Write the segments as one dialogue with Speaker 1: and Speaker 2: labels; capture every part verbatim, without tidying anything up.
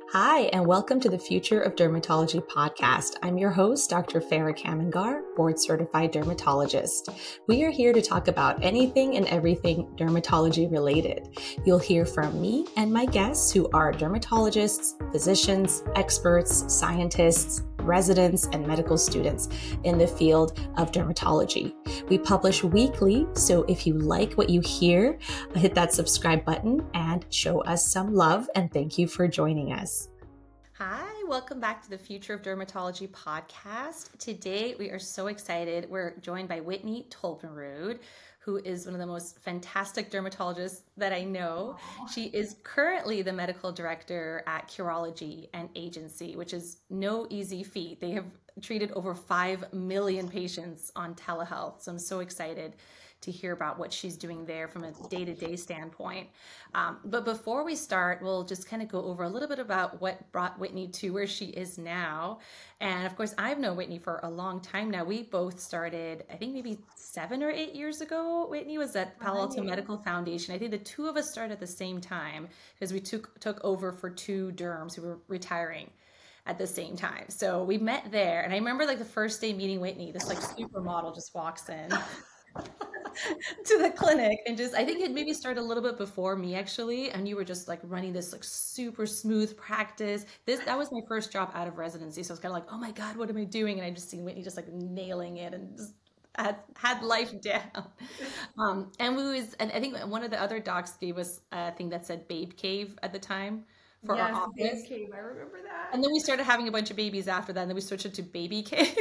Speaker 1: Hi, and welcome to the Future of Dermatology podcast. I'm your host, Doctor Farah Kamangar, board certified dermatologist. We are here to talk about anything and everything dermatology related. You'll hear from me and my guests who are dermatologists, physicians, experts, scientists, residents, and medical students in the field of dermatology. We publish weekly, so if you like what you hear, hit that subscribe button and show us some love, and thank you for joining us. Hi, welcome back to the Future of Dermatology podcast. Today we are so excited. We're joined by Whitney Tolpenrud, who is one of the most fantastic dermatologists that I know. Aww. She is currently the medical director at Curology and Agency, which is no easy feat. They have treated over five million patients on telehealth. So I'm so excited to hear about what she's doing there from a day-to-day standpoint. Um, but before we start, we'll just kind of go over a little bit about what brought Whitney to where she is now. And of course, I've known Whitney for a long time now. We both started, I think maybe seven or eight years ago. Whitney was at Palo Alto Medical Foundation. I think the two of us started at the same time because we took took over for two derms who were retiring at the same time. So we met there. And I remember like the first day meeting Whitney, this like supermodel just walks in to the clinic and just, I think it maybe started a little bit before me actually. And you were just like running this like super smooth practice. This, that was my first job out of residency. So I was kind of like, oh my God, what am I doing? And I just seen Whitney just like nailing it and just had, had life down. Um, and we was, and I think one of the other docs gave us a thing that said Babe Cave at the time for
Speaker 2: yes,
Speaker 1: our office.
Speaker 2: Babe Cave, I remember that.
Speaker 1: And then we started having a bunch of babies after that. And then we switched it to Baby Cave.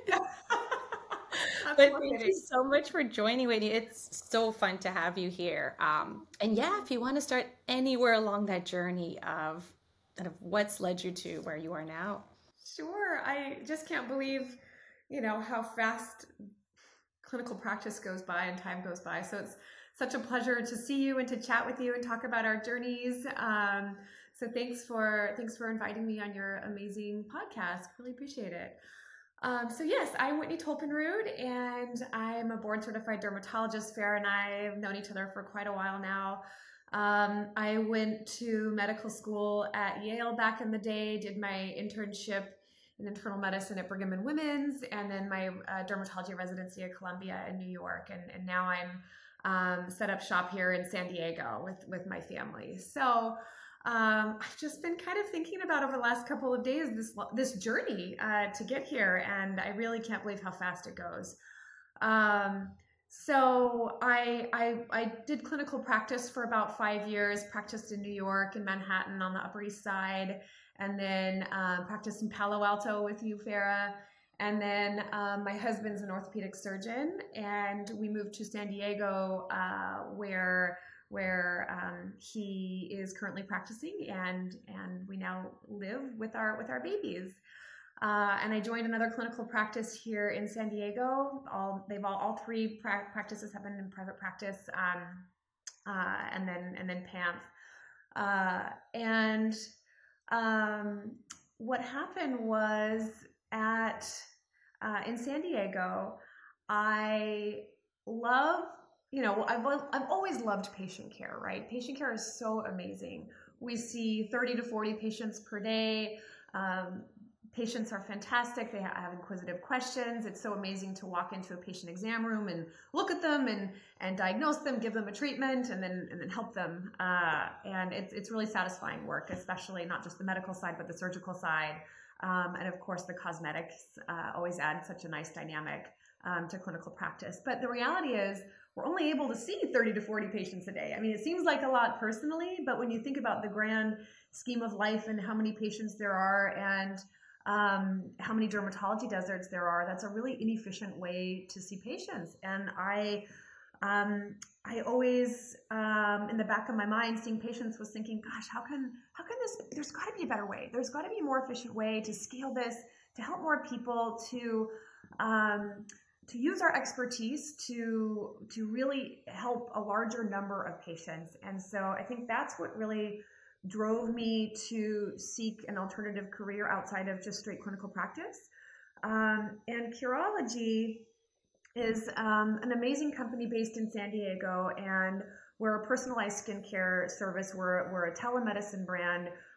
Speaker 1: But thank you so much for joining, Whitney. It's so fun to have you here. Um, and yeah, if you want to start anywhere along that journey of kind of what's led you to where you are now.
Speaker 2: Sure. I just can't believe, you know, how fast clinical practice goes by and time goes by. So it's such a pleasure to see you and to chat with you and talk about our journeys. Um, so thanks for thanks for inviting me on your amazing podcast. Really appreciate it. Um, so yes, I'm Whitney Tolpenrud, and I'm a board certified dermatologist. Farah and I have known each other for quite a while now. Um, I went to medical school at Yale back in the day, did my internship in internal medicine at Brigham and Women's, and then my uh, dermatology residency at Columbia in New York. And, and now I'm um, set up shop here in San Diego with, with my family. So um, I've just been kind of thinking about over the last couple of days this this journey uh, to get here, and I really can't believe how fast it goes. Um, so I, I I did clinical practice for about five years. Practiced in New York and Manhattan on the Upper East Side, and then um, practiced in Palo Alto with you, Farah. And then um, my husband's an orthopedic surgeon, and we moved to San Diego, uh, where where um, he is currently practicing, and and we now live with our with our babies. Uh, and I joined another clinical practice here in San Diego. All they've all all three pra- practices have been in private practice, um, uh, and then and then P A M F. Uh, and um, what happened was at uh, in San Diego, I love, you know, I've, I've always loved patient care, right? Patient care is so amazing. We see thirty to forty patients per day. Um, patients are fantastic. They have inquisitive questions. It's so amazing to walk into a patient exam room and look at them and, and diagnose them, give them a treatment, and then and then help them. Uh, and it's, it's really satisfying work, especially not just the medical side, but the surgical side. Um, and of course, the cosmetics uh, always add such a nice dynamic um, to clinical practice. But the reality is, we're only able to see thirty to forty patients a day. I mean, it seems like a lot personally, but when you think about the grand scheme of life and how many patients there are and um, how many dermatology deserts there are, that's a really inefficient way to see patients. And I um, I always, um, in the back of my mind, seeing patients was thinking, gosh, how can, how can this, there's gotta be a better way. There's gotta be a more efficient way to scale this, to help more people, to, um, to use our expertise to, to really help a larger number of patients. And so I think that's what really drove me to seek an alternative career outside of just straight clinical practice. Um, and Curology is um, an amazing company based in San Diego, and we're a personalized skincare service. We're, we're a telemedicine brand.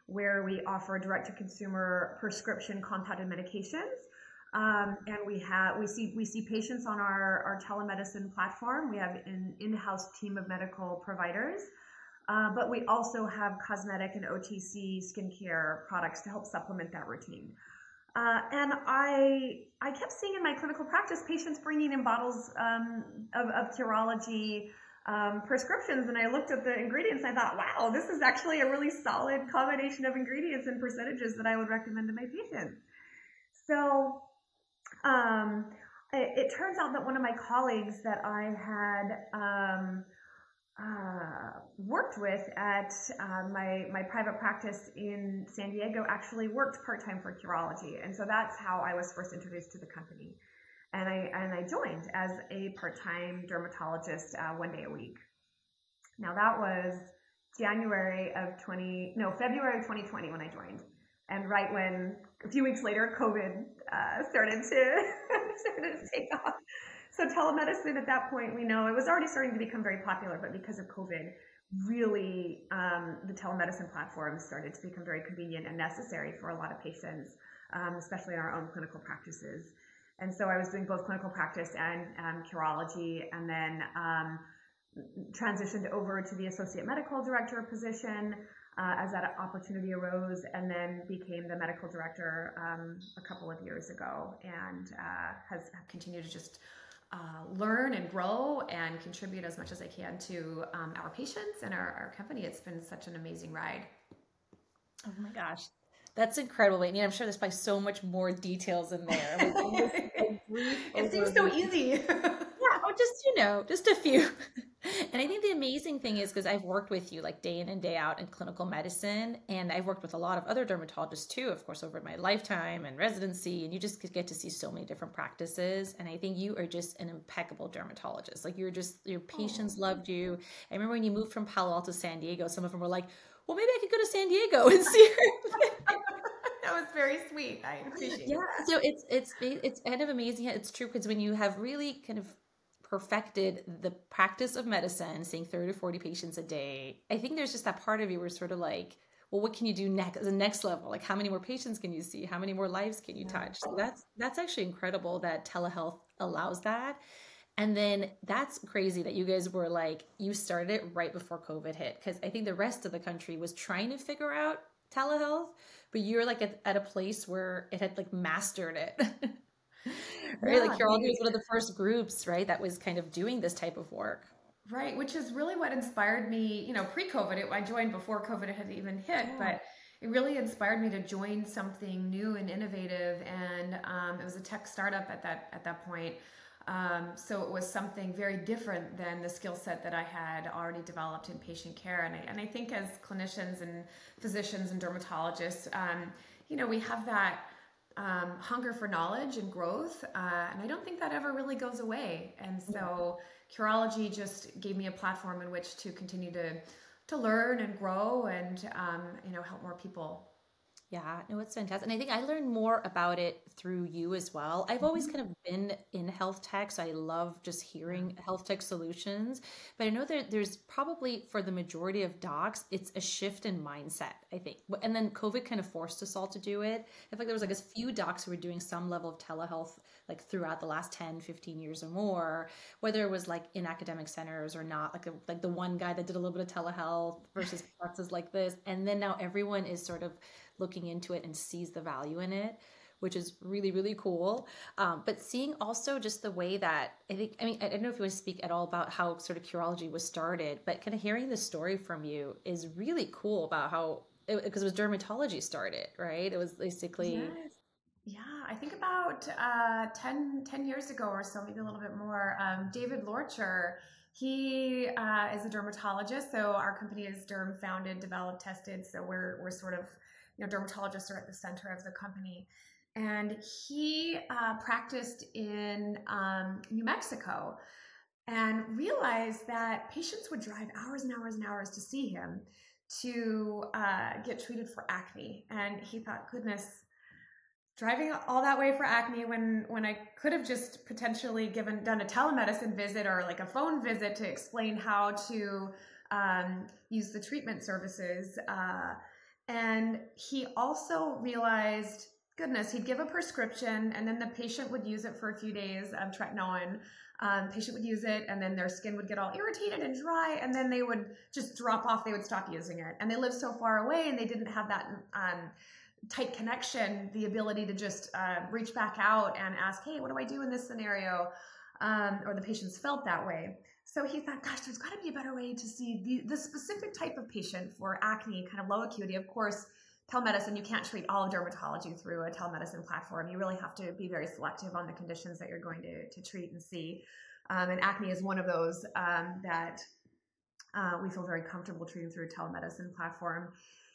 Speaker 2: where we offer direct-to-consumer prescription compounded medications. Um, and we have we see we see patients on our, our telemedicine platform. We have an in-house team of medical providers, uh, but we also have cosmetic and O T C skincare products to help supplement that routine. Uh, and I I kept seeing in my clinical practice patients bringing in bottles um, of, of Curology um, prescriptions, and I looked at the ingredients and I thought, wow, this is actually a really solid combination of ingredients and percentages that I would recommend to my patients. So um, it, it turns out that one of my colleagues that I had um, uh, worked with at uh, my, my private practice in San Diego actually worked part-time for Curology. And so that's how I was first introduced to the company. And I, and I joined as a part-time dermatologist uh, one day a week. Now that was January of twenty, no, February of twenty twenty when I joined. And right when, a few weeks later, COVID uh, started to started to take off. So telemedicine at that point, we know it was already starting to become very popular, but because of COVID, really um, the telemedicine platforms started to become very convenient and necessary for a lot of patients, um, especially in our own clinical practices. And so I was doing both clinical practice and um, Curology, and then um, transitioned over to the associate medical director position uh, as that opportunity arose, and then became the medical director um, a couple of years ago, and uh, has continued to just uh, learn and grow and contribute as much as I can to um, our patients and our, our company. It's been such an amazing ride.
Speaker 3: Oh my gosh. That's incredible. I mean, I'm sure there's probably so much more details in there. Like,
Speaker 2: it seems so easy.
Speaker 3: Yeah, or just, you know, just a few. And I think the amazing thing is because I've worked with you like day in and day out in clinical medicine, and I've worked with a lot of other dermatologists too, of course, over my lifetime and residency, and you just get to see so many different practices. And I think you are just an impeccable dermatologist. Like you're just, your patients oh. loved you. I remember when you moved from Palo Alto to San Diego, some of them were like, well, maybe I could go to San Diego and see her.
Speaker 2: That was very sweet. I appreciate
Speaker 3: yeah,
Speaker 2: that.
Speaker 3: So it's it's it's kind of amazing. It's true because when you have really kind of perfected the practice of medicine, seeing thirty to forty patients a day, I think there's just that part of you where sort of like, well, what can you do next? The next level, like how many more patients can you see? How many more lives can you touch? So that's that's actually incredible that telehealth allows that. And then that's crazy that you guys were like, you started it right before COVID hit, because I think the rest of the country was trying to figure out telehealth, but you're like at, at a place where it had like mastered it. Right? Yeah, like Curology was one of the first groups, right, that was kind of doing this type of work.
Speaker 2: Right, which is really what inspired me, you know, pre-COVID. It, I joined before COVID had even hit, yeah. But it really inspired me to join something new and innovative. And um, it was a tech startup at that at that point. Um, so it was something very different than the skill set that I had already developed in patient care. And I, and I think as clinicians and physicians and dermatologists, um, you know, we have that um, hunger for knowledge and growth. Uh, and I don't think that ever really goes away. And so Curology just gave me a platform in which to continue to, to learn and grow and, um, you know, help more people.
Speaker 3: Yeah, no, it's fantastic. And I think I learned more about it through you as well. I've always kind of been in health tech, so I love just hearing health tech solutions. But I know that there's probably, for the majority of docs, it's a shift in mindset, I think. And then COVID kind of forced us all to do it. I feel like there was like a few docs who were doing some level of telehealth like throughout the last ten, fifteen years or more, whether it was like in academic centers or not, like a, like the one guy that did a little bit of telehealth versus classes like this. And then now everyone is sort of looking into it and sees the value in it, which is really, really cool. Um, but seeing also just the way that I think, I mean, I don't know if you want to speak at all about how sort of Curology was started, but kind of hearing the story from you is really cool about how, because it, it was dermatology started, right? It was basically...
Speaker 2: Yes. Yeah, I think about uh, ten, ten years ago or so, maybe a little bit more, um, David Lorcher, he uh, is a dermatologist. So our company is derm founded, developed, tested. So we're, we're sort of, you know, dermatologists are at the center of the company. And he uh, practiced in um, New Mexico and realized that patients would drive hours and hours and hours to see him to uh, get treated for acne. And he thought, goodness, driving all that way for acne when, when I could have just potentially given done a telemedicine visit or like a phone visit to explain how to um, use the treatment services. Uh, And he also realized, goodness, he'd give a prescription and then the patient would use it for a few days of tretinoin. Um, patient would use it and then their skin would get all irritated and dry, and then they would just drop off. They would stop using it. And they lived so far away and they didn't have that um, tight connection, the ability to just uh, reach back out and ask, hey, what do I do in this scenario? Um, or the patients felt that way. So he thought, gosh, there's got to be a better way to see the, the specific type of patient for acne, kind of low acuity. Of course, telemedicine, you can't treat all of dermatology through a telemedicine platform. You really have to be very selective on the conditions that you're going to, to treat and see. Um, and acne is one of those um, that uh, we feel very comfortable treating through a telemedicine platform.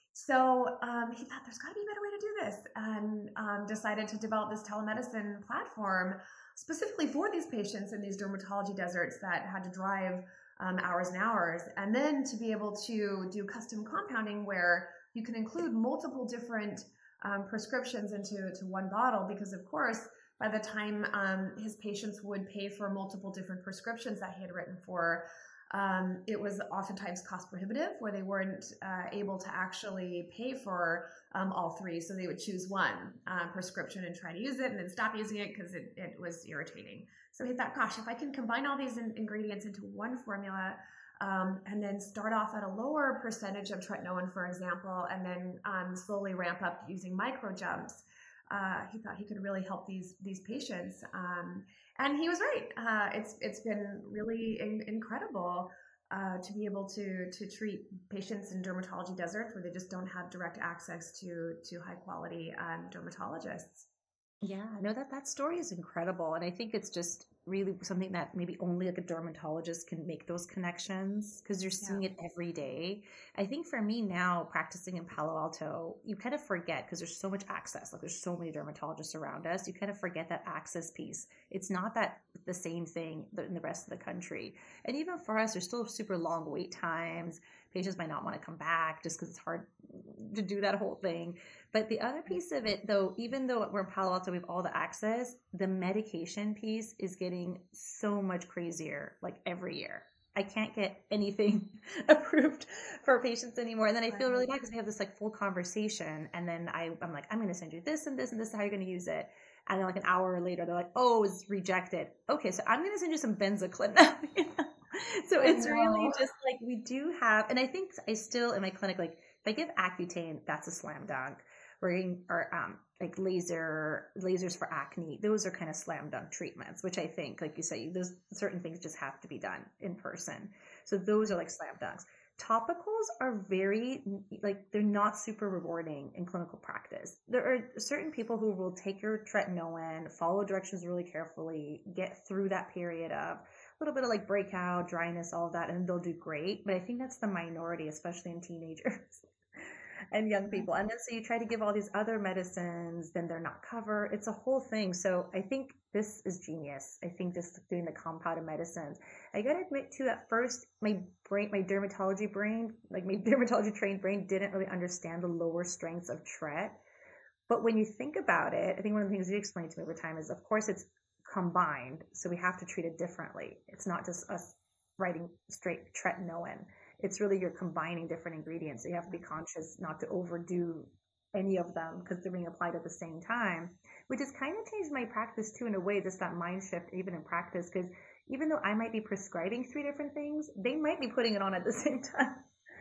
Speaker 2: So um, he thought there's got to be a better way to do this, and um, decided to develop this telemedicine platform specifically for these patients in these dermatology deserts that had to drive um, hours and hours, and then to be able to do custom compounding where you can include multiple different um, prescriptions into to one bottle, because of course, by the time um, his patients would pay for multiple different prescriptions that he had written for, Um, it was oftentimes cost prohibitive, where they weren't uh, able to actually pay for um, all three. So they would choose one uh, prescription and try to use it and then stop using it because it, it was irritating. So he thought, gosh, if I can combine all these in- ingredients into one formula um, and then start off at a lower percentage of tretinoin, for example, and then um, slowly ramp up using micro jumps, uh, he thought he could really help these these patients. Um, And he was right. Uh, it's it's been really in, incredible uh, to be able to to treat patients in dermatology deserts where they just don't have direct access to to high quality um, dermatologists.
Speaker 3: Yeah, no, that that story is incredible, and I think it's just really something that maybe only like a dermatologist can make those connections, because you're
Speaker 2: Yeah.
Speaker 3: seeing it every day. I think for me now, practicing in Palo Alto, you kind of forget, because there's so much access. Like there's so many dermatologists around us, you kind of forget that access piece. It's not that the same thing that in the rest of the country, and even for us, there's still super long wait times. Patients might not want to come back just because it's hard to do that whole thing. But the other piece of it, though, even though we're in Palo Alto, we have all the access, the medication piece is getting so much crazier, like every year. I can't get anything approved for patients anymore. And then I feel really bad because we have this like full conversation. And then I, I'm like, I'm going to send you this and this and this is how you're going to use it. And then like an hour later, they're like, oh, it's rejected. Okay, so I'm going to send you some benzocaine now. You know? So it's really just like we do have, and I think I still in my clinic, like if I give Accutane, that's a slam dunk. Or, or um, like laser lasers for acne, those are kind of slam dunk treatments, which I think, like you say, those certain things just have to be done in person. So those are like slam dunks. Topicals are very, like, they're not super rewarding in clinical practice. There are certain people who will take your tretinoin, follow directions really carefully, get through that period of a little bit of like breakout, dryness, all of that, and they'll do great. But I think that's the minority, especially in teenagers and young people. And then so you try to give all these other medicines, then they're not covered. It's a whole thing. So I think this is genius. I think just doing the compounded medicines. I gotta admit too, at first my brain, my dermatology brain, like my dermatology trained brain didn't really understand the lower strengths of tret. But when you think about it, I think one of the things you explained to me over time is, of course, it's combined. So we have to treat it differently. It's not just us writing straight tretinoin. It's really you're combining different ingredients. So you have to be conscious not to overdo any of them because they're being applied at the same time, which has kind of changed my practice too in a way, just that mind shift even in practice. Because even though I might be prescribing three different things, they might be putting it on at the same time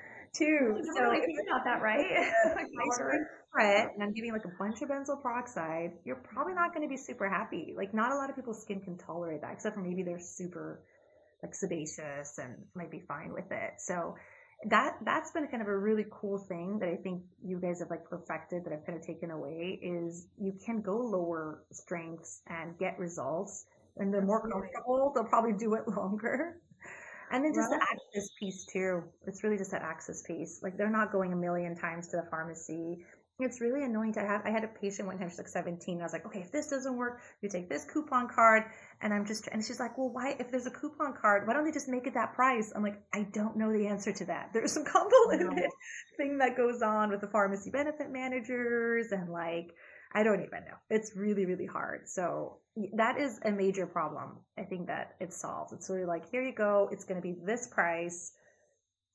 Speaker 3: too.
Speaker 2: I
Speaker 3: So
Speaker 2: really think about that, right?
Speaker 3: like tret, and I'm giving like a bunch of benzoyl peroxide, you're probably not going to be super happy. Like not a lot of people's skin can tolerate that, except for maybe they're super like sebaceous and might be fine with it. So that that's been kind of a really cool thing that I think you guys have like perfected, that I've kind of taken away, is you can go lower strengths and get results, and they're more comfortable. They'll probably do it longer. And then just right. the access piece too. It's really just that access piece. Like they're not going a million times to the pharmacy. It's really annoying to have. I had a patient one time, she's like seventeen. I was like, okay, if this doesn't work, you take this coupon card. And I'm just, and she's like, well, why, if there's a coupon card, why don't they just make it that price? I'm like, I don't know the answer to that. There's some convoluted no. thing that goes on with the pharmacy benefit managers. And like, I don't even know. It's really, really hard. So that is a major problem. I think that it solves. It's really like, here you go. It's going to be this price. It's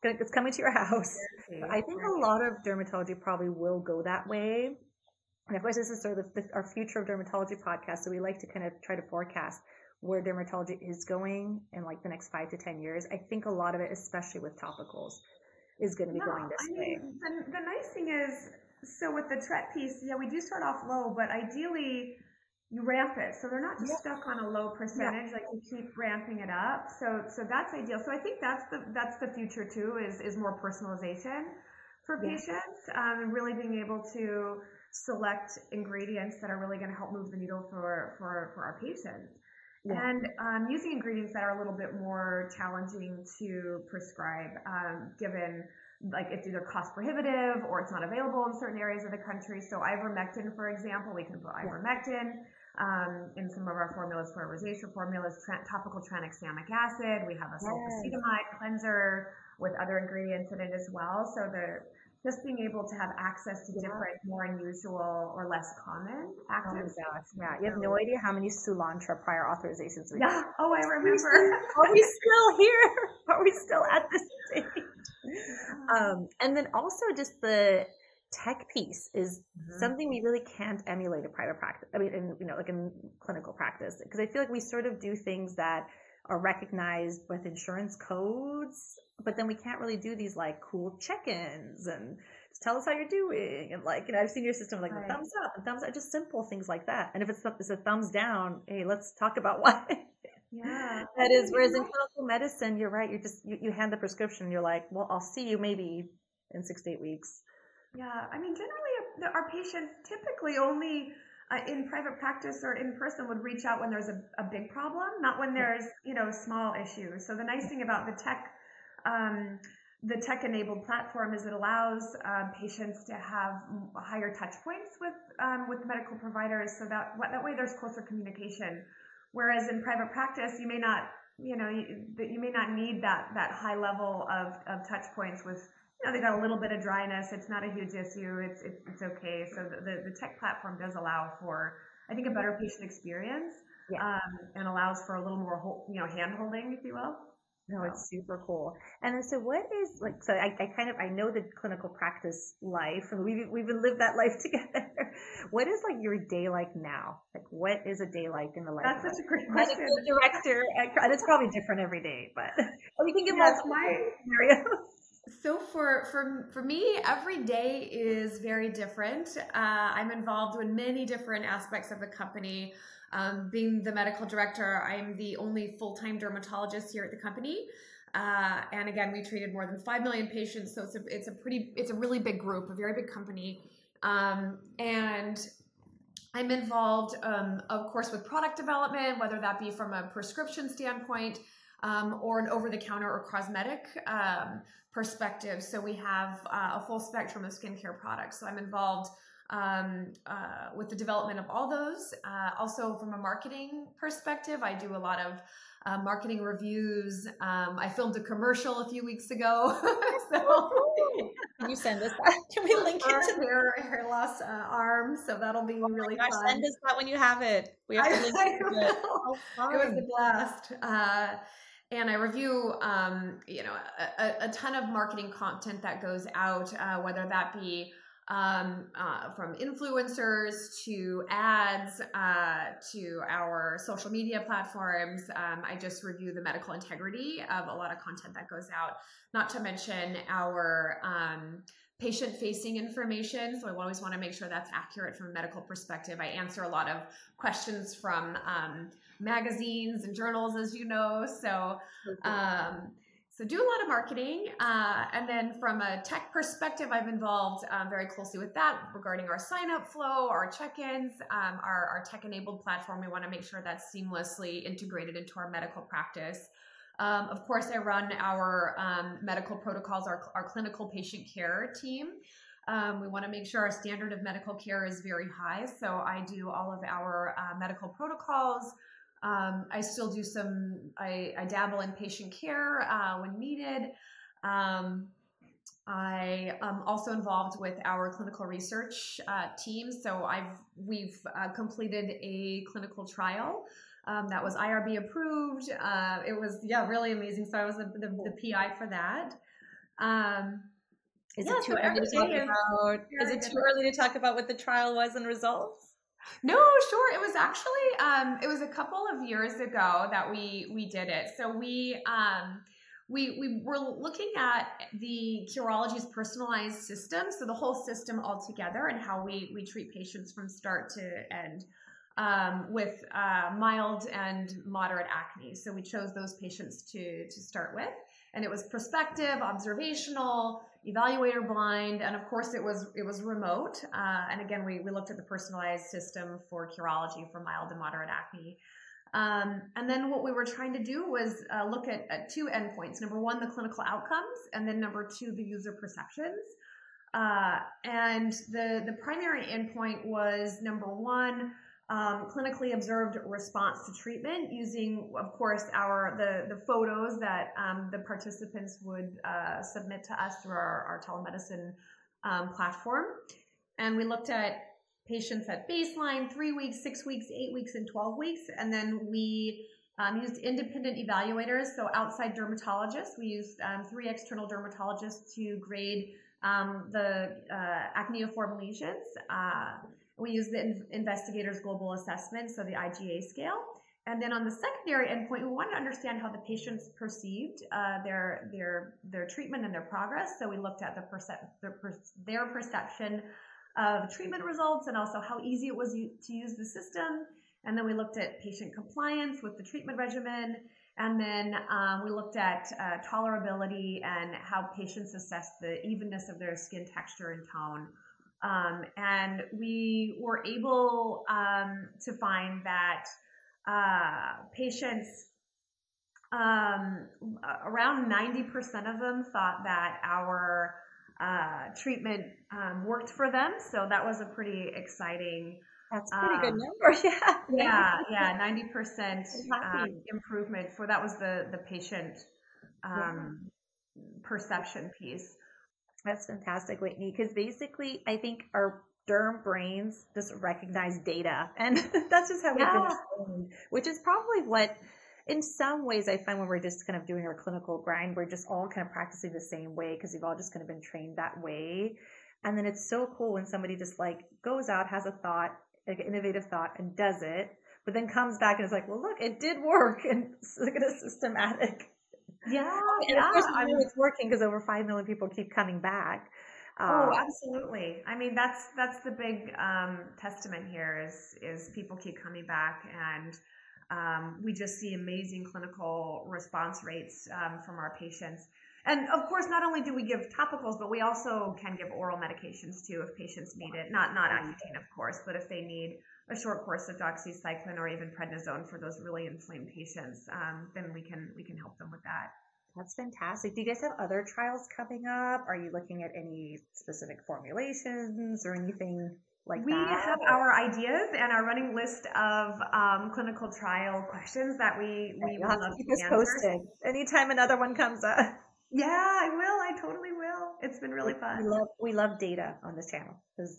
Speaker 4: gonna, it's coming to your house. But I think a lot of dermatology probably will go that way. And of course, this is sort of the, our future of dermatology podcast. So we like to kind of try to forecast where dermatology is going in like the next five to ten years. I think a lot of it, especially with topicals, is going to be
Speaker 2: no,
Speaker 4: going this
Speaker 2: I
Speaker 4: way.
Speaker 2: mean, the, the nice thing is, so with the Tret piece, yeah, we do start off low, but ideally you ramp it. So they're not just yeah. stuck on a low percentage, yeah. like you keep ramping it up. So so that's ideal. So I think that's the that's the future too, is is more personalization for yeah. patients, um, and really being able to select ingredients that are really going to help move the needle for for, for our patients. Yeah. And um, using ingredients that are a little bit more challenging to prescribe, um, given like it's either cost prohibitive or it's not available in certain areas of the country. So ivermectin, for example, we can put ivermectin um, in some of our formulas for rosacea formulas, tra- topical tranexamic acid. We have a sulfacetamide cleanser with other ingredients in it as well. So the just being able to have access to yeah. different, more unusual or less common actives.
Speaker 4: Oh my gosh, yeah. You have no idea how many Soolantra prior authorizations we
Speaker 2: yeah.
Speaker 4: have.
Speaker 2: Oh, I remember.
Speaker 4: Are we still here? Are we still at this stage? Um, and then also just the tech piece is mm-hmm. something we really can't emulate in private practice. I mean, in, you know, like in clinical practice, because I feel like we sort of do things that are recognized with insurance codes, but then we can't really do these like cool check-ins and just tell us how you're doing. And like, you know, I've seen your system like right. the thumbs up and thumbs up, just simple things like that. And if it's, it's a thumbs down, hey, let's talk about why.
Speaker 2: Yeah.
Speaker 4: That is, whereas in clinical medicine, you're right. You just, you, you hand the prescription. You're like, well, I'll see you maybe in six to eight weeks.
Speaker 2: Yeah. I mean, generally our patients typically only uh, in private practice or in person would reach out when there's a, a big problem, not when there's, you know, small issues. So the nice thing about the tech, um, the tech-enabled platform is it allows uh, patients to have higher touch points with um, with medical providers, so that that way there's closer communication. Whereas in private practice, you may not, you know, you, you may not need that that high level of, of touch points with, you know, they got a little bit of dryness. It's not a huge issue. It's it's, it's okay. So the, the, the tech platform does allow for, I think, a better patient experience, yeah. um, and allows for a little more, you know, hand holding, if you will.
Speaker 4: No, it's super cool. And then, so what is like, so I, I kind of, I know the clinical practice life, and we've, we've lived that life together. What is like your day like now? Like, what is a day like in the life
Speaker 2: That's
Speaker 4: of
Speaker 2: such a great
Speaker 4: medical
Speaker 2: question.
Speaker 4: director? And it's probably different every day, but we can give
Speaker 2: yes,
Speaker 4: multiple
Speaker 2: my,
Speaker 4: scenarios.
Speaker 2: So for, for, for me, every day is very different. Uh, I'm involved in many different aspects of the company. Um, being the medical director, I'm the only full-time dermatologist here at the company. Uh, and again, we treated more than five million patients. So it's a, it's a pretty, it's a really big group, a very big company. Um, and I'm involved, um, of course, with product development, whether that be from a prescription standpoint, um, or an over-the-counter or cosmetic um, perspective. So we have uh, a full spectrum of skincare products. So I'm involved um, uh, with the development of all those. Uh, also from a marketing perspective, I do a lot of uh, marketing reviews. Um, I filmed a commercial a few weeks ago. so,
Speaker 3: Can you send us that? Can we link it to
Speaker 2: hair, hair loss uh, arm? So that'll be
Speaker 3: oh
Speaker 2: really
Speaker 3: gosh,
Speaker 2: fun.
Speaker 3: Send us that when you have it. We have to
Speaker 2: I,
Speaker 3: link
Speaker 2: I
Speaker 3: it to it. Oh, fun.
Speaker 2: It was a blast. Uh, And I review, um, you know, a, a ton of marketing content that goes out, uh, whether that be um, uh, from influencers to ads uh, to our social media platforms. Um, I just review the medical integrity of a lot of content that goes out, not to mention our um, patient-facing information. So I always want to make sure that's accurate from a medical perspective. I answer a lot of questions from um, magazines and journals, as you know. So, um, so do a lot of marketing. Uh, and then from a tech perspective, I've involved um, very closely with that regarding our sign-up flow, our check-ins, um, our, our tech-enabled platform. We want to make sure that's seamlessly integrated into our medical practice. Um, of course, I run our um, medical protocols, our, our clinical patient care team. Um, we want to make sure our standard of medical care is very high. So I do all of our uh, medical protocols. Um, I still do some, I, I dabble in patient care uh, when needed. Um, I am also involved with our clinical research uh, team. So I've, we've uh, completed a clinical trial um, that was I R B approved. Uh, it was, yeah, really amazing. So I was the, the, the P I for that. Um,
Speaker 4: Is
Speaker 2: yeah,
Speaker 4: it too
Speaker 2: so
Speaker 4: early
Speaker 2: every
Speaker 4: to talk
Speaker 2: day is
Speaker 4: about? Is
Speaker 2: very
Speaker 4: it too
Speaker 2: different.
Speaker 4: early to talk about what the trial was and results?
Speaker 2: No, sure. It was actually um, it was a couple of years ago that we we did it. So we um, we we were looking at the Curology's personalized system, so the whole system altogether, and how we we treat patients from start to end um, with uh, mild and moderate acne. So we chose those patients to to start with, and it was prospective, observational, evaluator blind, and of course it was it was remote. Uh, and again, we we looked at the personalized system for Curology for mild and moderate acne. Um, and then what we were trying to do was uh, look at, at two endpoints. Number one, the clinical outcomes, and then number two, the user perceptions. Uh, and the, the primary endpoint was number one, um, clinically observed response to treatment using, of course, our the, the photos that um, the participants would uh, submit to us through our, our telemedicine um, platform. And we looked at patients at baseline, three weeks, six weeks, eight weeks, and twelve weeks. And then we um, used independent evaluators, so outside dermatologists. We used um, three external dermatologists to grade um, the uh, acneiform lesions. Uh, we used the in- investigator's global assessment, so the I G A scale. And then on the secondary endpoint, we wanted to understand how the patients perceived uh, their their their treatment and their progress. So we looked at the percep- their, per- their perception of treatment results and also how easy it was to use the system. And then we looked at patient compliance with the treatment regimen. And then um, we looked at uh, tolerability and how patients assess the evenness of their skin texture and tone. Um, and we were able um, to find that uh, patients, um, around ninety percent of them thought that our uh, treatment um, worked for them. So that was a pretty exciting.
Speaker 4: That's a pretty
Speaker 2: um,
Speaker 4: good number. Yeah.
Speaker 2: Yeah, yeah, ninety percent
Speaker 4: I'm happy.
Speaker 2: um, improvement for that was the the patient um, perception piece.
Speaker 4: That's fantastic, Whitney, because basically I think our derm brains just recognize data, and that's just how we've been
Speaker 2: Yeah.
Speaker 4: trained, which is probably what, in some ways, I find when we're just kind of doing our clinical grind, we're just all kind of practicing the same way because we've all just kind of been trained that way. And then it's so cool when somebody just like goes out, has a thought, like an innovative thought, and does it, but then comes back and is like, well, look, it did work, and look at a systematic.
Speaker 2: Yeah,
Speaker 4: And
Speaker 2: yeah.
Speaker 4: of course, we
Speaker 2: I
Speaker 4: know
Speaker 2: mean,
Speaker 4: it's working because over five million people keep coming back.
Speaker 2: oh,
Speaker 4: Uh,
Speaker 2: absolutely. I mean, that's that's the big um, testament here is is people keep coming back, and um, we just see amazing clinical response rates um, from our patients. And of course, not only do we give topicals, but we also can give oral medications too if patients need it. Not not Accutane, of course, but if they need a short course of doxycycline or even prednisone for those really inflamed patients, um, then we can we can help them with that.
Speaker 4: That's fantastic. Do you guys have other trials coming up? Are you looking at any specific formulations or anything like
Speaker 2: We
Speaker 4: that?
Speaker 2: have our ideas and our running list of um, clinical trial questions that we, we
Speaker 4: You'll
Speaker 2: would
Speaker 4: have to
Speaker 2: love
Speaker 4: keep
Speaker 2: to
Speaker 4: us
Speaker 2: answer.
Speaker 4: posted anytime another one comes up.
Speaker 2: Yeah, I will. I totally will. It's been really fun.
Speaker 4: We love we love data on this channel.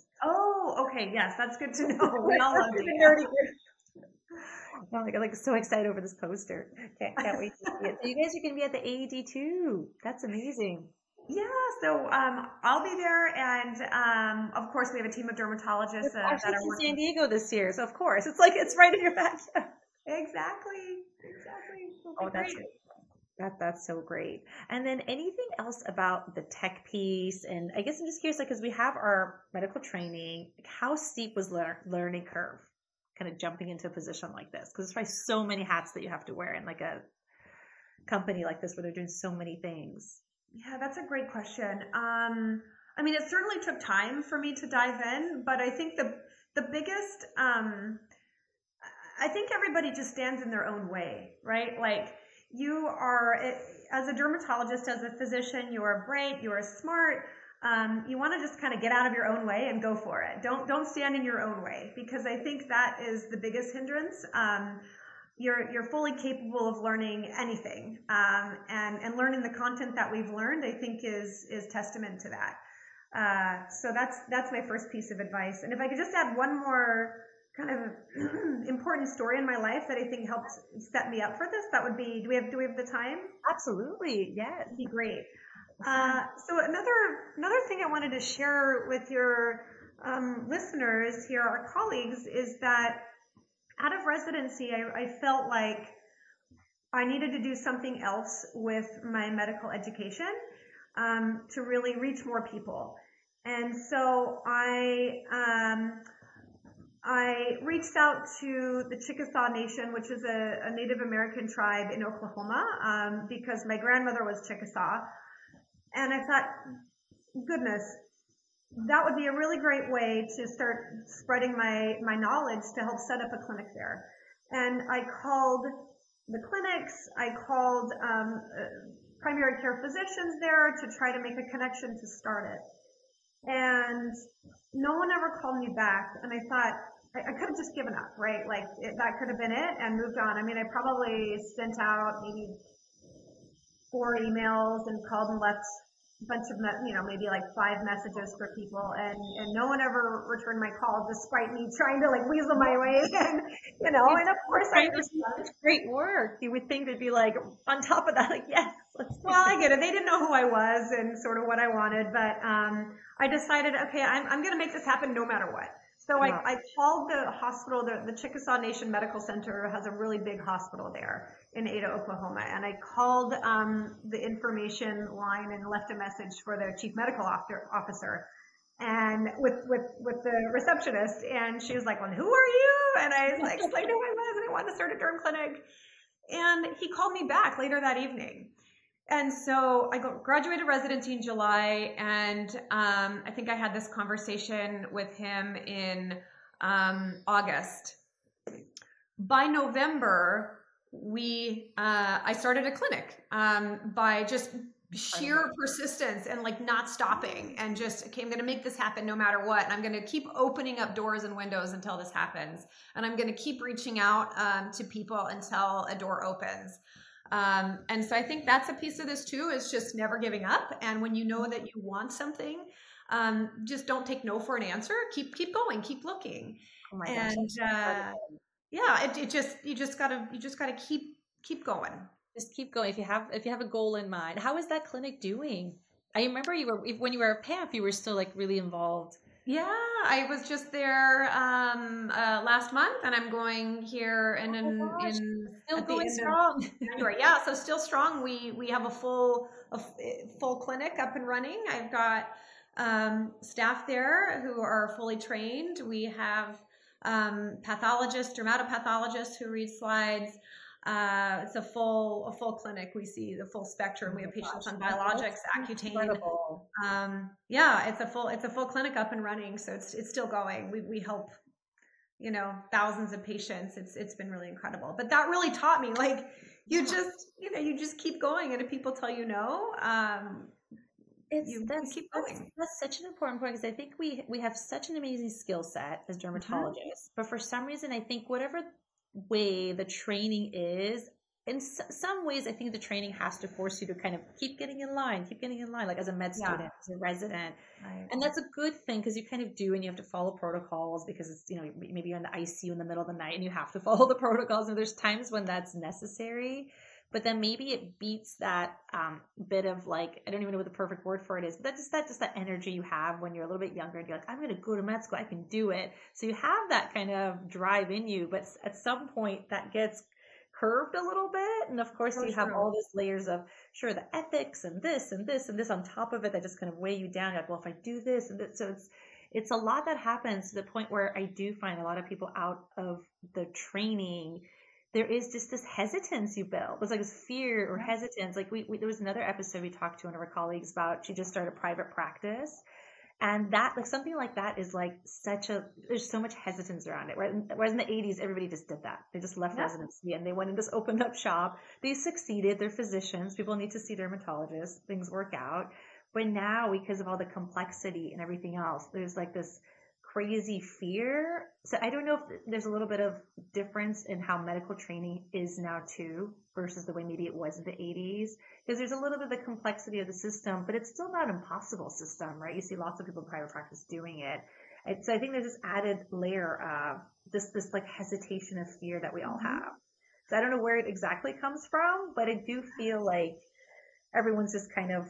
Speaker 2: Oh, okay. Yes, that's good to know. We all love
Speaker 4: the
Speaker 2: data.
Speaker 4: nerdy group. Oh my god, like so excited over this poster. Can't, can't wait to see it. So you guys are going to be at the A E D too. That's amazing.
Speaker 2: Yeah, so um, I'll be there, and um, of course we have a team of dermatologists
Speaker 4: It's
Speaker 2: uh,
Speaker 4: actually
Speaker 2: that are
Speaker 4: in
Speaker 2: working.
Speaker 4: San Diego this year, so of course it's like it's right in your backyard.
Speaker 2: Exactly, exactly. It'll be
Speaker 4: Oh, that's
Speaker 2: great.
Speaker 4: that that's so great. And then anything else about the tech piece? And I guess I'm just curious, like, because we have our medical training, like how steep was lear- learning curve, kind of jumping into a position like this? Because there's probably so many hats that you have to wear in like a company like this where they're doing so many things.
Speaker 2: Yeah, that's a great question. Um, I mean, it certainly took time for me to dive in, but I think the the biggest, um, I think everybody just stands in their own way, right? Like you are, as a dermatologist, as a physician, you are bright, you are smart. Um, you want to just kind of get out of your own way and go for it. Don't don't stand in your own way, because I think that is the biggest hindrance. Um, You're you're fully capable of learning anything, um, and and learning the content that we've learned, I think, is is testament to that. Uh, so that's that's my first piece of advice. And if I could just add one more kind of important story in my life that I think helped set me up for this, that would be. Do we have do we have the time?
Speaker 4: Absolutely, yes.
Speaker 2: That'd be great. Uh, so another another thing I wanted to share with your um, listeners here, our colleagues, is that out of residency, I, I felt like I needed to do something else with my medical education um, to really reach more people. And so I um, I reached out to the Chickasaw Nation, which is a, a Native American tribe in Oklahoma, um, because my grandmother was Chickasaw. And I thought, goodness, that would be a really great way to start spreading my, my knowledge to help set up a clinic there. And I called the clinics, I called um, uh, primary care physicians there to try to make a connection to start it. And no one ever called me back. And I thought, I, I could have just given up, right? Like it, that could have been it and moved on. I mean, I probably sent out maybe four emails and called and left a bunch of, you know, maybe like five messages for people, and, and no one ever returned my call, despite me trying to like weasel my way in, you know, and of course I was
Speaker 4: such great work. You would think they'd be like on top of that, like, yes, let's do
Speaker 2: well,
Speaker 4: it.
Speaker 2: I get it. They didn't know who I was and sort of what I wanted, but um, I decided, okay, I'm, I'm going to make this happen no matter what. So I, I called the hospital, the, the Chickasaw Nation Medical Center has a really big hospital there in Ada, Oklahoma. And I called um, the information line and left a message for their chief medical officer and with, with, with the receptionist. And she was like, well, who are you? And I was like, explained who I was and I wanted to start a derm clinic. And he called me back later that evening. And so I graduated residency in July, and um, I think I had this conversation with him in um, August. By November, we uh, I started a clinic um, by just sheer persistence and like not stopping, and just, okay, I'm going to make this happen no matter what. And I'm going to keep opening up doors and windows until this happens. And I'm going to keep reaching out um, to people until a door opens. Um, and so I think that's a piece of this too, is just never giving up. And when you know that you want something, um, just don't take no for an answer. Keep, keep going, keep looking. Oh my gosh, and, uh, yeah, it, it just, you just gotta, you just gotta keep, keep going.
Speaker 3: Just keep going. If you have, if you have a goal in mind. How is that clinic doing? I remember you were, when you were a P A P, you were still like really involved.
Speaker 2: Yeah, I was just there um, uh, last month, and I'm going here and in,
Speaker 3: oh gosh,
Speaker 2: in
Speaker 3: still going strong.
Speaker 2: January. Yeah, so still strong. We we have a full a full clinic up and running. I've got um, staff there who are fully trained. We have um, pathologists, dermatopathologists who read slides. Uh, it's a full a full clinic. We see the full spectrum. We have patients on biologics, Accutane. Um, yeah, it's a full it's a full clinic up and running. So it's it's still going. We we help, you know, thousands of patients. It's it's been really incredible. But that really taught me, like, you just you know you just keep going, and if people tell you no, um,
Speaker 3: It's
Speaker 2: you,
Speaker 3: that's,
Speaker 2: you keep
Speaker 3: that's
Speaker 2: going.
Speaker 3: that's such an important point, because I think we we have such an amazing skill set as dermatologists, mm-hmm. but for some reason I think whatever way the training is, in s- some ways I think the training has to force you to kind of keep getting in line, keep getting in line, like as a med student, yeah. as a resident, right. And that's a good thing, because you kind of do, and you have to follow protocols, because it's, you know, maybe you're in the I C U in the middle of the night and you have to follow the protocols, and there's times when that's necessary. But then maybe it beats that um, bit of like, I don't even know what the perfect word for it is, but that's just that, just that energy you have when you're a little bit younger and you're like, I'm going to go to med school, I can do it. So you have that kind of drive in you, but at some point that gets curved a little bit. And of course so you true. have all these layers of, sure, the ethics and this and this and this on top of it that just kind of weigh you down. You're like, well, if I do this and this, so it's, it's a lot that happens to the point where I do find a lot of people out of the training, there is just this hesitance you build. There's like this fear or hesitance. Like we, we, there was another episode we talked to one of our colleagues about, she just started private practice. And that, like something like that is like such a, there's so much hesitance around it. Whereas in the eighties, everybody just did that. They just left yeah. residency and they went and just opened up shop. They succeeded. They're physicians. People need to see dermatologists. Things work out. But now, because of all the complexity and everything else, there's like this crazy fear. So I don't know if there's a little bit of difference in how medical training is now too, versus the way maybe it was in the eighties, because there's a little bit of the complexity of the system, but it's still not an impossible system, right? You see lots of people in private practice doing it. And so I think there's this added layer of this, this like hesitation of fear that we all have. So I don't know where it exactly comes from, but I do feel like everyone's just kind of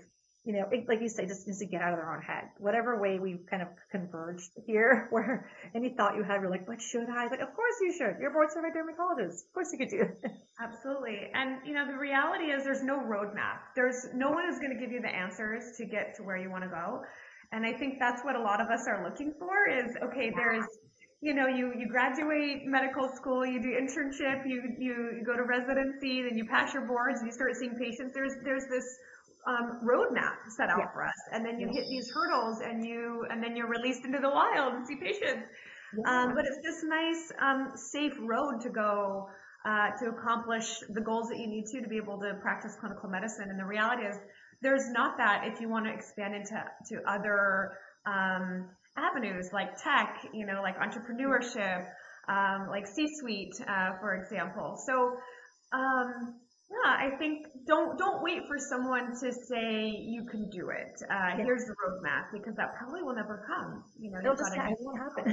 Speaker 4: you know, it, like you say, just needs to get out of their own head. Whatever way we kind of converged here, where any thought you had, you're like, but should I? But of course you should. You're a board certified dermatologist. Of course you could do it.
Speaker 2: Absolutely. And, you know, the reality is there's no roadmap. There's no one is going to give you the answers to get to where you want to go. And I think that's what a lot of us are looking for is, okay, there's, you know, you, you graduate medical school, you do internship, you, you, you go to residency, then you pass your boards, and you start seeing patients. There's, there's this um, roadmap set out yeah. for us. And then you yeah. hit these hurdles and you, and then you're released into the wild and see patients. Yeah. Um, but it's this nice, um, safe road to go, uh, to accomplish the goals that you need to, to be able to practice clinical medicine. And the reality is there's not that if you want to expand into, to other, um, avenues like tech, you know, like entrepreneurship, um, like C-suite, uh, for example. So, um, yeah, I think don't don't wait for someone to say you can do it. Uh, yeah. Here's the roadmap, because that probably will never come. You know,
Speaker 4: it'll just it won't happen.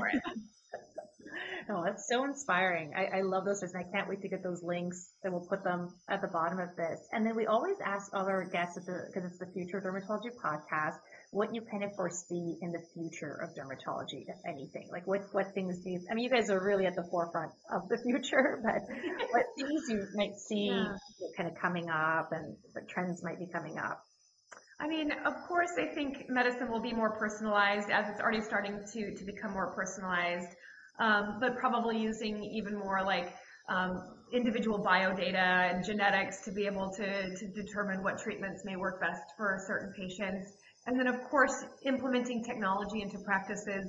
Speaker 4: No, that's so inspiring. I, I love those things, and I can't wait to get those links, and we'll put them at the bottom of this. And then we always ask all our guests, because it's the Future of Dermatology podcast, what you kind of foresee in the future of dermatology, if anything. Like what, what things do you, I mean, you guys are really at the forefront of the future, but what things you might see yeah. kind of coming up and what trends might be coming up?
Speaker 2: I mean, of course, I think medicine will be more personalized, as it's already starting to, to become more personalized, um, but probably using even more like um, individual biodata and genetics to be able to, to determine what treatments may work best for certain patients. And then, of course, implementing technology into practices.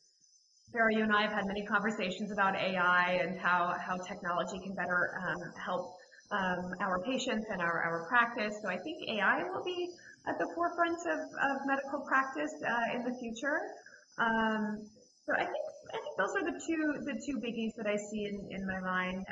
Speaker 2: Farah, you and I have had many conversations about A I and how, how technology can better um, help um, our patients and our, our practice. So I think A I will be at the forefront of, of medical practice uh, in the future. Um, so I think I think those are the two the two biggies that I see in, in my mind.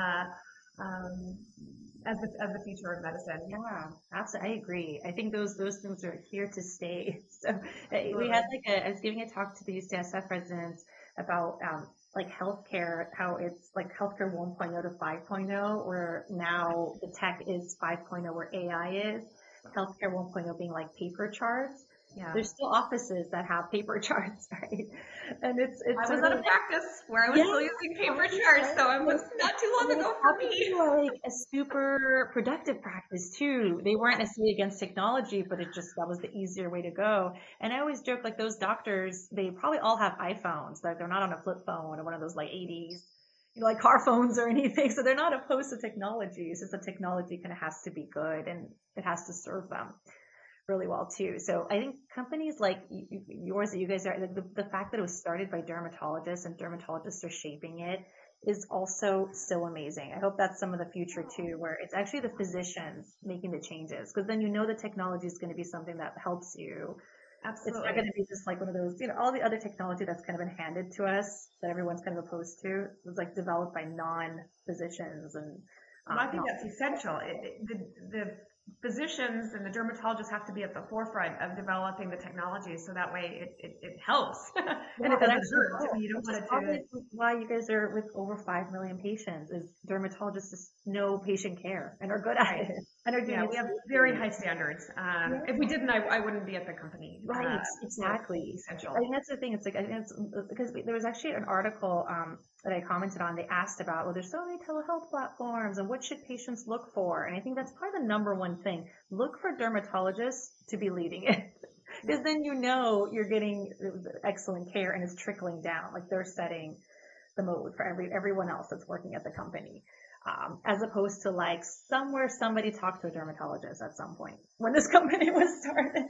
Speaker 2: Uh, um, As the, as the future of medicine.
Speaker 4: Yeah, absolutely. I agree. I think those those things are here to stay. So absolutely. We had like a, I was giving a talk to the U C S F residents about um, like healthcare, how it's like healthcare one point oh to five point oh, where now the tech is five point oh, where A I is. Healthcare one point oh being like paper charts. Yeah. There's still offices that have paper charts, right? And it's it's.
Speaker 2: I was out of practice where I was yeah. still using paper charts, so it was not too long ago for me.
Speaker 4: Like a super productive practice too. They weren't necessarily against technology, but it just that was the easier way to go. And I always joke like those doctors, they probably all have iPhones. Like they're not on a flip phone or one of those like eighties, you know, like car phones or anything. So they're not opposed to technology. It's just the technology kind of has to be good and it has to serve them really well too. So I think companies like yours that you guys are, the, the fact that it was started by dermatologists and dermatologists are shaping it is also so amazing. I hope that's some of the future too, where it's actually the physicians making the changes, because then you know the technology is going to be something that helps you. Absolutely. It's not going to be just like one of those, you know, all the other technology that's kind of been handed to us that everyone's kind of opposed to was like developed by non-physicians. And
Speaker 2: um, well, I think that's essential. It, it, the, the physicians and the dermatologists have to be at the forefront of developing the technology, so that way it, it, it helps and yeah, it doesn't hurt. I mean, you don't want it to.
Speaker 4: Why you guys are with over five million patients is dermatologists just know patient care and are good at it. And are doing
Speaker 2: yeah, we have very high standards. Um, yeah. If we didn't, I, I wouldn't be at the company.
Speaker 4: Right, uh, exactly.
Speaker 2: Essential.
Speaker 4: I think that's the thing. It's like I think it's because there was actually an article um, that I commented on. They asked about, well, there's so many telehealth platforms, and what should patients look for? And I think that's probably the number one thing. Look for dermatologists to be leading it, because then you know you're getting excellent care and it's trickling down. Like they're setting the mode for every everyone else that's working at the company. Um, as opposed to like somewhere somebody talked to a dermatologist at some point when this company was started.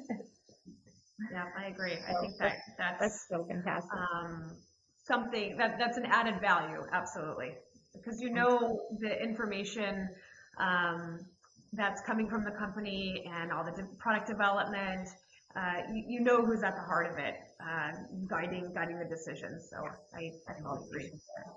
Speaker 2: Yeah, I agree. I think that that's,
Speaker 4: that's so fantastic.
Speaker 2: Um, something that that's an added value, absolutely, because you know the information um, that's coming from the company and all the de- product development. Uh, you, you know who's at the heart of it, uh, guiding guiding the decisions. So I I totally agree.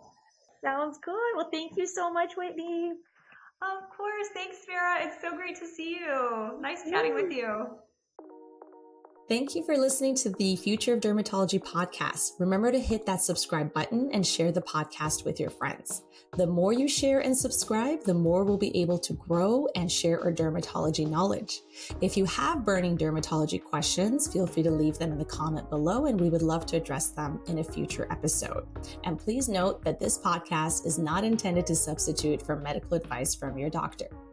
Speaker 4: Sounds good. Well, thank you so much, Whitney.
Speaker 2: Of course. Thanks, Farah. It's so great to see you. Nice chatting with you.
Speaker 1: Thank you for listening to the Future of Dermatology podcast. Remember to hit that subscribe button and share the podcast with your friends. The more you share and subscribe, the more we'll be able to grow and share our dermatology knowledge. If you have burning dermatology questions, feel free to leave them in the comment below, and we would love to address them in a future episode. And please note that this podcast is not intended to substitute for medical advice from your doctor.